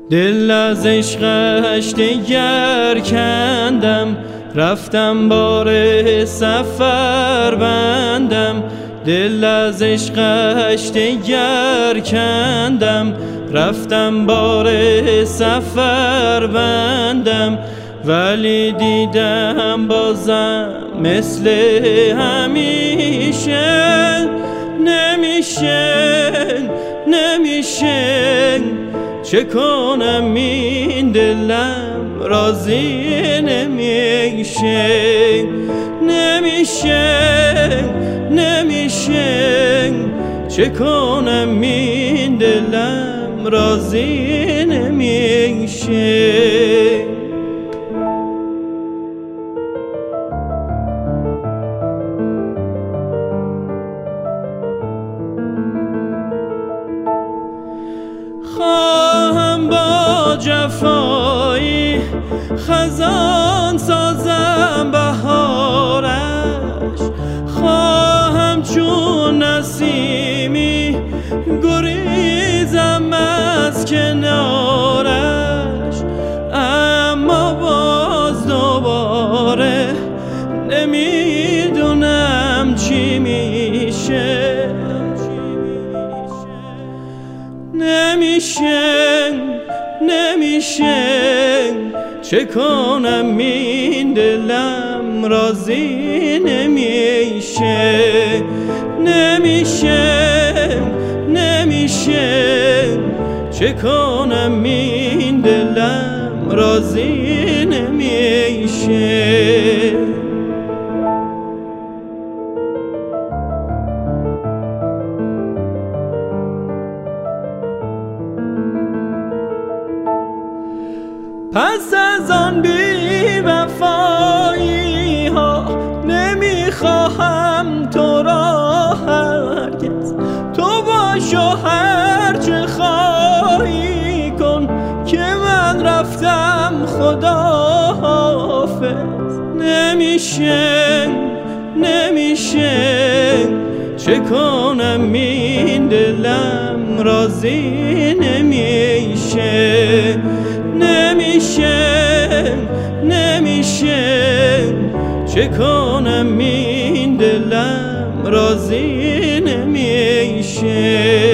دل از عشقش دگر کندم، رفتم بار سفر بندم. دل از عشقش دگر کندم، رفتم بار سفر بندم. ولی دیدم بازم مثل همیشه، نمیشه چه کنم این دلم راضی نمیشه. نمیشه چه کنم این دلم راضی نمیشه. خواهم با جفایی خزان سازم بهارش، خواهم چون نسیمی گریزم از کنارش. اما باز دوباره نمیدونم چی میشه. نمیشه چه کنم این دلم راضی نمیشه. نمیشه چه کنم این دلم راضی نمیشه. پس از آن بی وفایی ها نمیخواهم تو را هرگز. تو باش و هرچه خواهی کن که من رفتم خدا حافظ. نمیشه چه کنم این دلم راضی نمیشه. نمیشه چه کنم این دلم راضی نمیشه.